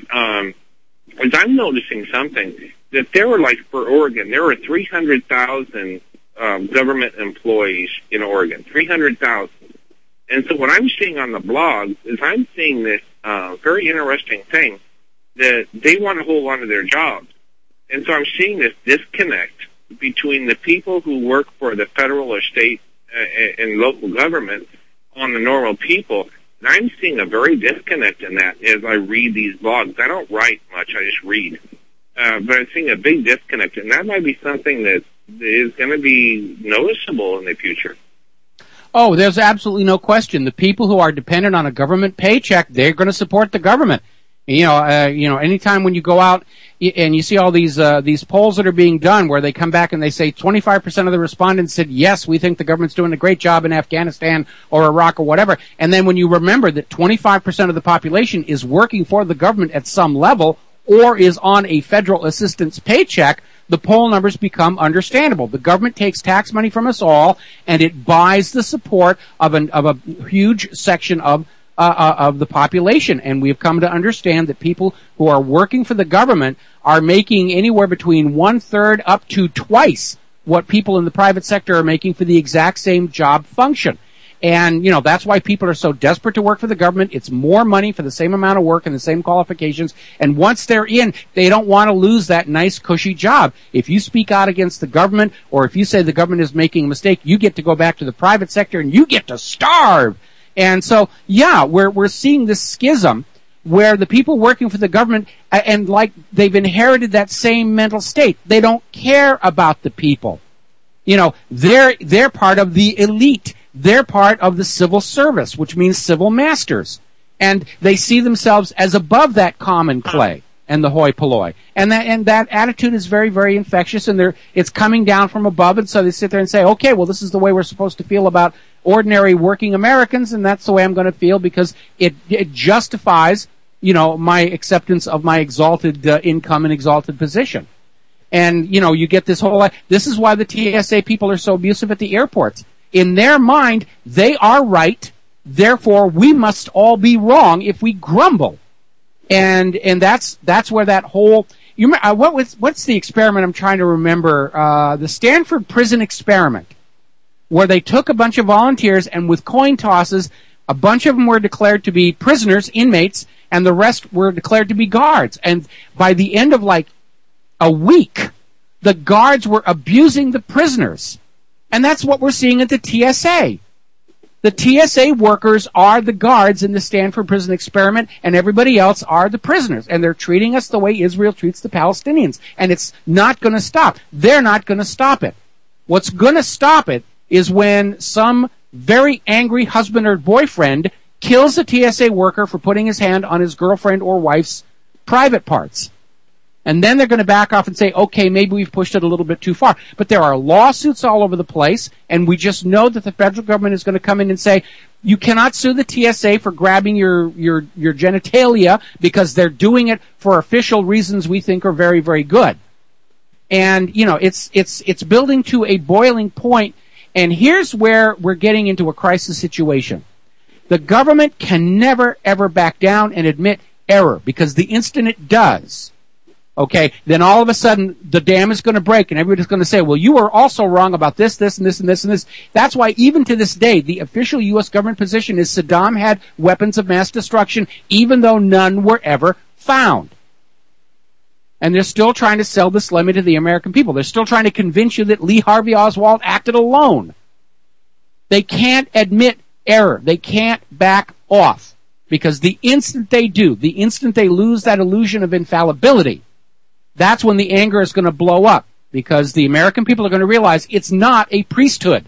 as I'm noticing something, that there were, like, for Oregon, there were 300,000 government employees in Oregon, 300,000. And so what I'm seeing on the blog is I'm seeing this very interesting thing that they want to hold on to their jobs. And so I'm seeing this disconnect between the people who work for the federal or state and local government on the normal people. And I'm seeing a very disconnect in that as I read these blogs. I don't write much, I just read. But I'm seeing a big disconnect, and that might be something that is going to be noticeable in the future. Oh, there's absolutely no question. The people who are dependent on a government paycheck, they're going to support the government. You know, anytime when you go out and you see all these polls that are being done where they come back and they say 25% of the respondents said, yes, we think the government's doing a great job in Afghanistan or Iraq or whatever. And then when you remember that 25% of the population is working for the government at some level or is on a federal assistance paycheck, the poll numbers become understandable. The government takes tax money from us all and it buys the support of a huge section of the population, and we've come to understand that people who are working for the government are making anywhere between 1/3 up to twice what people in the private sector are making for the exact same job function. And, you know, that's why people are so desperate to work for the government. It's more money for the same amount of work and the same qualifications. And once they're in, they don't want to lose that nice, cushy job. If you speak out against the government, or if you say the government is making a mistake, you get to go back to the private sector and you get to starve. And so, yeah, we're seeing this schism where the people working for the government, and like they've inherited that same mental state. They don't care about the people. You know, they're part of the elite. They're part of the civil service, which means civil masters. And they see themselves as above that common clay and the hoi polloi. And that attitude is very, very infectious, and it's coming down from above, and so they sit there and say, okay, well, this is the way we're supposed to feel about ordinary working Americans, and that's the way I'm going to feel because it justifies my acceptance of my exalted income and exalted position. And, you get this whole, this is why the TSA people are so abusive at the airports. In their mind, they are right, therefore we must all be wrong if we grumble. And that's where that whole, what's the experiment I'm trying to remember? The Stanford prison experiment, where they took a bunch of volunteers and with coin tosses, a bunch of them were declared to be prisoners, inmates, and the rest were declared to be guards. And by the end of a week, the guards were abusing the prisoners. And that's what we're seeing at the TSA. The TSA workers are the guards in the Stanford prison experiment, and everybody else are the prisoners. And they're treating us the way Israel treats the Palestinians. And it's not going to stop. They're not going to stop it. What's going to stop it is when some very angry husband or boyfriend kills a TSA worker for putting his hand on his girlfriend or wife's private parts. And then they're going to back off and say, okay, maybe we've pushed it a little bit too far. But there are lawsuits all over the place, and we just know that the federal government is going to come in and say, you cannot sue the TSA for grabbing your genitalia because they're doing it for official reasons we think are very, very good. And, it's building to a boiling point, and here's where we're getting into a crisis situation. The government can never, ever back down and admit error, because the instant it does, okay, then all of a sudden the dam is going to break and everybody's going to say, well, you were also wrong about this, this, and this, and this, and this. That's why even to this day, the official U.S. government position is Saddam had weapons of mass destruction, even though none were ever found. And they're still trying to sell this lemon to the American people. They're still trying to convince you that Lee Harvey Oswald acted alone. They can't admit error. They can't back off. Because the instant they do, the instant they lose that illusion of infallibility, that's when the anger is going to blow up, because the American people are going to realize it's not a priesthood.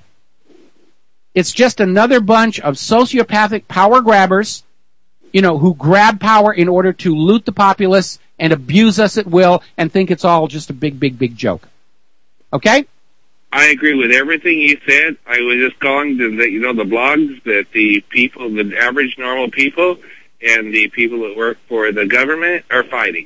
It's just another bunch of sociopathic power grabbers, who grab power in order to loot the populace and abuse us at will and think it's all just a big, big, big joke. Okay? I agree with everything you said. I was just calling the blogs that the people, the average normal people, and the people that work for the government are fighting.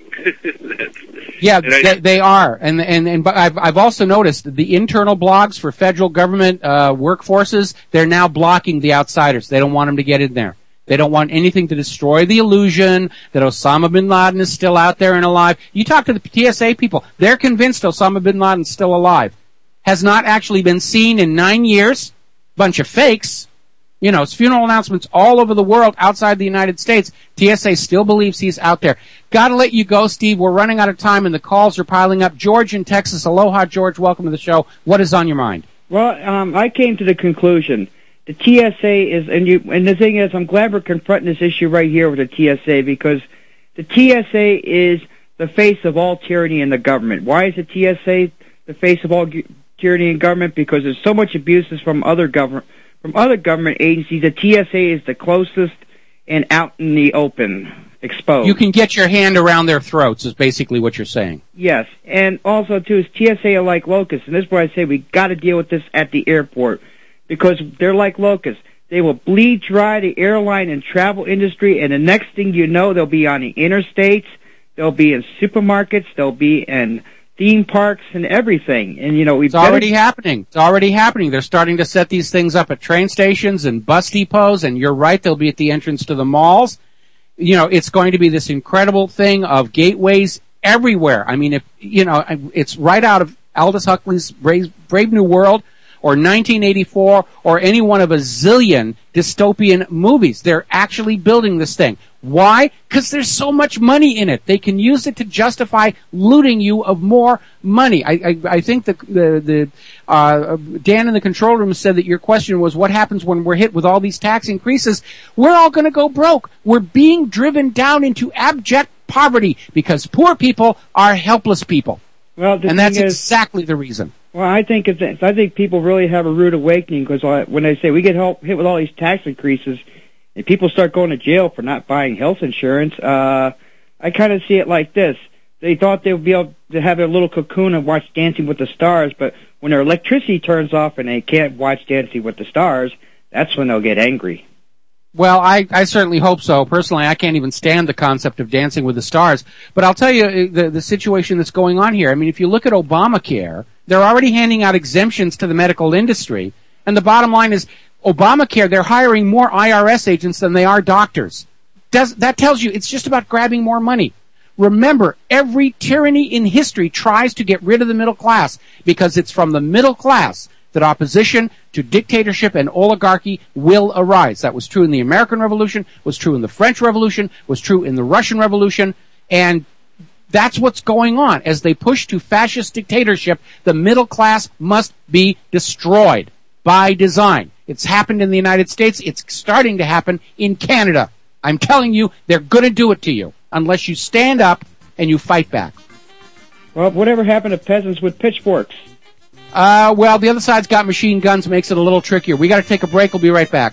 Yeah, they are. And I've also noticed the internal blogs for federal government workforces, they're now blocking the outsiders. They don't want them to get in there. They don't want anything to destroy the illusion that Osama bin Laden is still out there and alive. You talk to the TSA people, they're convinced Osama bin Laden's still alive. Has not actually been seen in 9 years. Bunch of fakes. It's funeral announcements all over the world outside the United States. TSA still believes he's out there. Gotta let you go, Steve. We're running out of time and the calls are piling up. George in Texas. Aloha, George. Welcome to the show. What is on your mind? Well, I came to the conclusion. The TSA is, and the thing is, I'm glad we're confronting this issue right here with the TSA, because the TSA is the face of all tyranny in the government. Why is the TSA the face of all tyranny in government? Because there's so much abuses from other government agencies. The TSA is the closest and out in the open, exposed. You can get your hand around their throats is basically what you're saying. Yes, and also too is TSA are like locusts, and this is why I say we got to deal with this at the airport, because they're like locusts. They will bleed dry the airline and travel industry, and the next thing you know, they'll be on the interstates, they'll be in supermarkets, they'll be in theme parks and everything. And it's already happening. It's already happening. They're starting to set these things up at train stations and bus depots, and you're right, they'll be at the entrance to the malls. It's going to be this incredible thing of gateways everywhere. I mean, it's right out of Aldous Huxley's Brave New World, or 1984, or any one of a zillion dystopian movies. They're actually building this thing. Why? Because there's so much money in it. They can use it to justify looting you of more money. I think the Dan in the control room said that your question was, what happens when we're hit with all these tax increases? We're all going to go broke. We're being driven down into abject poverty because poor people are helpless people. Well, and that's exactly the reason. Well, I think people really have a rude awakening, because when they say we get hit with all these tax increases and people start going to jail for not buying health insurance, I kind of see it like this. They thought they would be able to have their little cocoon and watch Dancing with the Stars, but when their electricity turns off and they can't watch Dancing with the Stars, that's when they'll get angry. Well, I certainly hope so. Personally, I can't even stand the concept of Dancing with the Stars. But I'll tell you the situation that's going on here. I mean, if you look at Obamacare, they're already handing out exemptions to the medical industry. And the bottom line is, Obamacare, they're hiring more IRS agents than they are doctors. That tells you it's just about grabbing more money. Remember, every tyranny in history tries to get rid of the middle class because it's from the middle class that opposition to dictatorship and oligarchy will arise. That was true in the American Revolution, was true in the French Revolution, was true in the Russian Revolution, and that's what's going on. As they push to fascist dictatorship, the middle class must be destroyed by design. It's happened in the United States. It's starting to happen in Canada. I'm telling you, they're going to do it to you unless you stand up and you fight back. Well, whatever happened to peasants with pitchforks? Well, the other side's got machine guns, makes it a little trickier. We got to take a break. We'll be right back.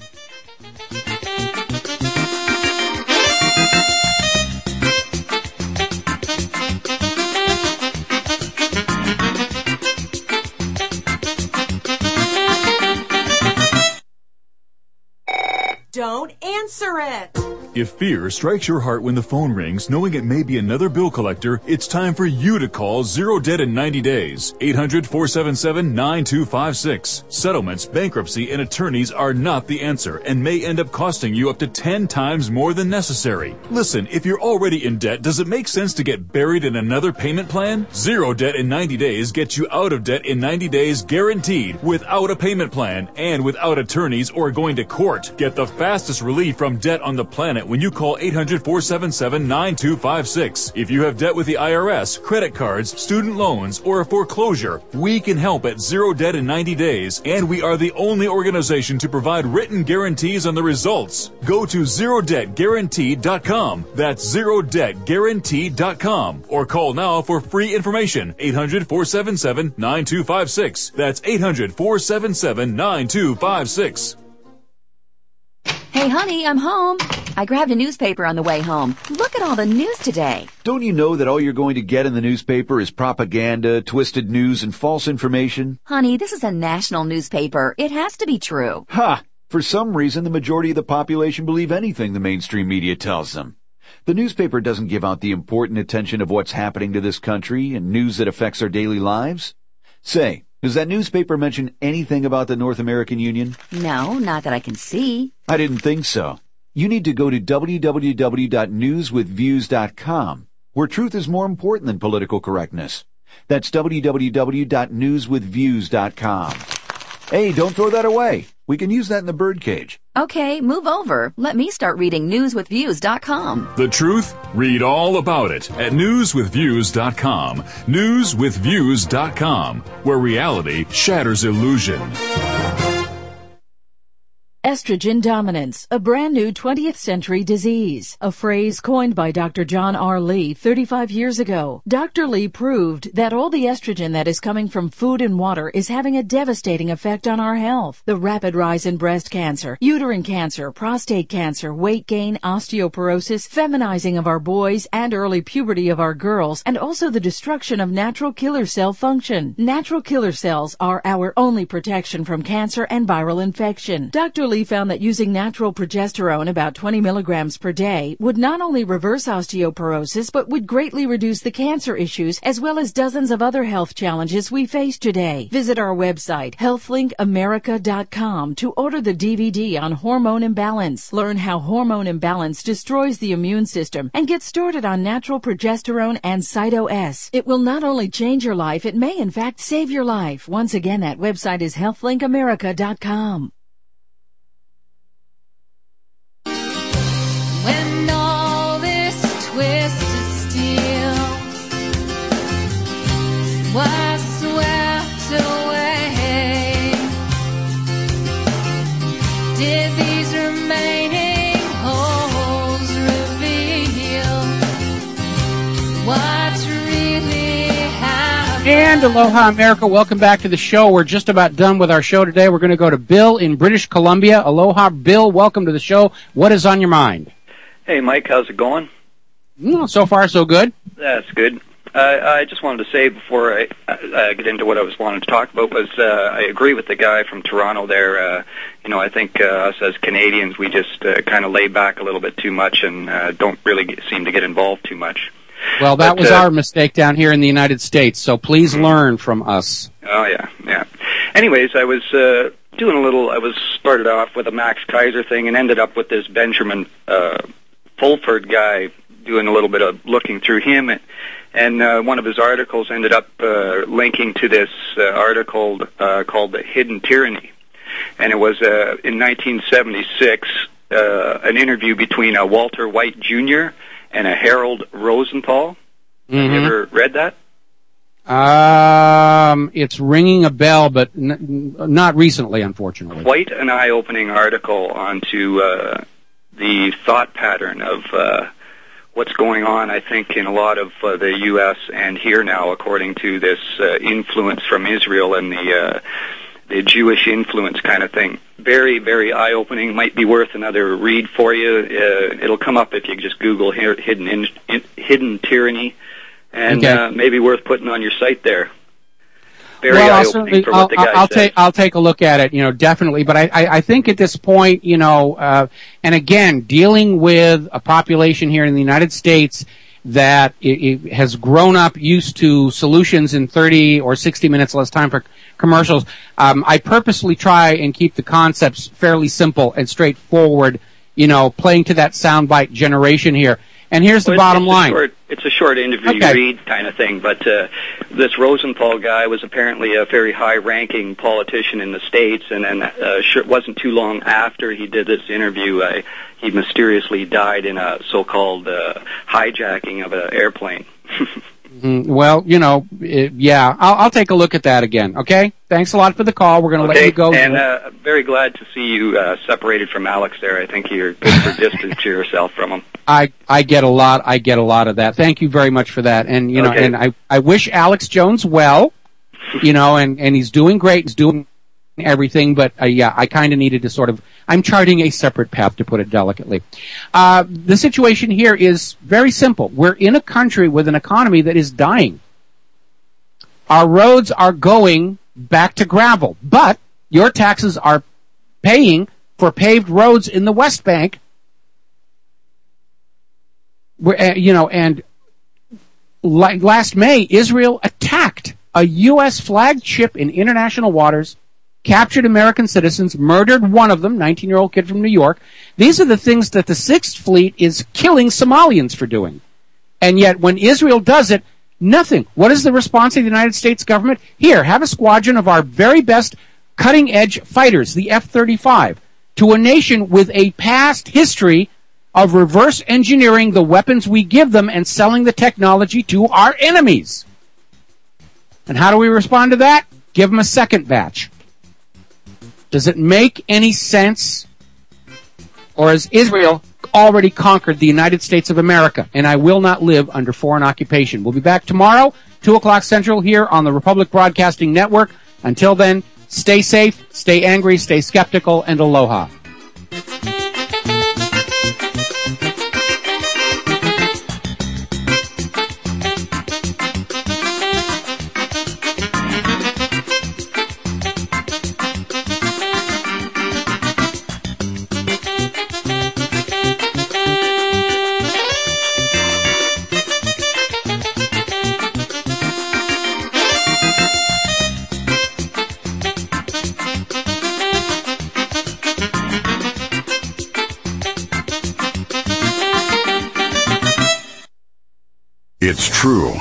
Don't answer it. If fear strikes your heart when the phone rings, knowing it may be another bill collector, it's time for you to call Zero Debt in 90 days. 800-477-9256. Settlements, bankruptcy, and attorneys are not the answer and may end up costing you up to 10 times more than necessary. Listen, if you're already in debt, does it make sense to get buried in another payment plan? Zero Debt in 90 days gets you out of debt in 90 days guaranteed, without a payment plan and without attorneys or going to court. Get the fastest relief from debt on the planet when you call 800-477-9256. If you have debt with the IRS, credit cards, student loans, or a foreclosure, we can help at Zero Debt in 90 days, and we are the only organization to provide written guarantees on the results. Go to ZeroDebtGuaranteed.com. That's ZeroDebtGuaranteed.com. Or call now for free information. 800-477-9256. That's 800-477-9256. Hey, honey, I'm home. I grabbed a newspaper on the way home. Look at all the news today. Don't you know that all you're going to get in the newspaper is propaganda, twisted news, and false information? Honey, this is a national newspaper. It has to be true. Ha! For some reason, the majority of the population believe anything the mainstream media tells them. The newspaper doesn't give out the important attention of what's happening to this country and news that affects our daily lives. Say, does that newspaper mention anything about the North American Union? No, not that I can see. I didn't think so. You need to go to www.newswithviews.com, where truth is more important than political correctness. That's www.newswithviews.com. Hey, don't throw that away. We can use that in the birdcage. Okay, move over. Let me start reading newswithviews.com. The truth? Read all about it at newswithviews.com. Newswithviews.com, where reality shatters illusion. Estrogen dominance, a brand new 20th century disease, a phrase coined by Dr. John R. Lee 35 years ago. Dr. Lee proved that all the estrogen that is coming from food and water is having a devastating effect on our health. The rapid rise in breast cancer, uterine cancer, prostate cancer, weight gain, osteoporosis, feminizing of our boys, and early puberty of our girls, and also the destruction of natural killer cell function. Natural killer cells are our only protection from cancer and viral infection. Dr. Lee found that using natural progesterone, about 20 milligrams per day, would not only reverse osteoporosis, but would greatly reduce the cancer issues as well as dozens of other health challenges we face today. Visit our website, healthlinkAmerica.com, to order the DVD on hormone imbalance. Learn how hormone imbalance destroys the immune system and get started on natural progesterone and Cyto-S. It will not only change your life, it may in fact save your life. Once again, that website is healthlinkAmerica.com. When all this twisted steel was swept away, did these remaining holes reveal what's really happening? And aloha, America. Welcome back to the show. We're just about done with our show today. We're going to go to Bill in British Columbia. Aloha, Bill. Welcome to the show. What is on your mind? Hey, Mike, how's it going? So far, so good. That's good. I just wanted to say before I get into what I was wanting to talk about was I agree with the guy from Toronto there. I think us as Canadians, we just kind of lay back a little bit too much and don't really seem to get involved too much. Well, that was our mistake down here in the United States, so please learn from us. Oh, yeah. Anyways, I was I was started off with a Max Kaiser thing and ended up with this Benjamin Fulford guy doing a little bit of looking through him. And one of his articles ended up linking to this article called The Hidden Tyranny. And it was in 1976 an interview between a Walter White Jr. and a Harold Rosenthal. Mm-hmm. Have you ever read that? It's ringing a bell, but not recently, unfortunately. Quite an eye-opening article onto the thought pattern of what's going on, I think, in a lot of the U.S. and here now, according to this influence from Israel and the Jewish influence kind of thing. Very, very eye-opening. Might be worth another read for you. It'll come up if you just Google Hidden Tyranny, and maybe worth putting on your site there. Very eye-opening for what the guy said. I'll take a look at it, definitely. But I think at this point, and again, dealing with a population here in the United States that it has grown up used to solutions in 30 or 60 minutes, less time for commercials. I purposely try and keep the concepts fairly simple and straightforward, playing to that soundbite generation here. And here's the bottom line. It's a short interview read kind of thing, but this Rosenthal guy was apparently a very high-ranking politician in the States, and then it wasn't too long after he did this interview, he mysteriously died in a so-called hijacking of an airplane. Well, I'll take a look at that again, okay? Thanks a lot for the call. We're going to let you go. And very glad to see you separated from Alex there. I think you're good for distance yourself from him. I get a lot of that. Thank you very much for that. And, and I wish Alex Jones well, and he's doing great. He's doing everything, but I kind of needed to I'm charting a separate path, to put it delicately. The situation here is very simple. We're in a country with an economy that is dying. Our roads are going back to gravel, but your taxes are paying for paved roads in the West Bank. And last May, Israel attacked a U.S. flagged ship in international waters, captured American citizens, murdered one of them, 19-year-old kid from New York. These are the things that the Sixth Fleet is killing Somalians for doing. And yet, when Israel does it, nothing. What is the response of the United States government? Here, have a squadron of our very best cutting-edge fighters, the F-35, to a nation with a past history of reverse engineering the weapons we give them and selling the technology to our enemies. And how do we respond to that? Give them a second batch. Does it make any sense? Or has Israel already conquered the United States of America? And I will not live under foreign occupation. We'll be back tomorrow, 2 o'clock Central, here on the Republic Broadcasting Network. Until then, stay safe, stay angry, stay skeptical, and aloha. It's true.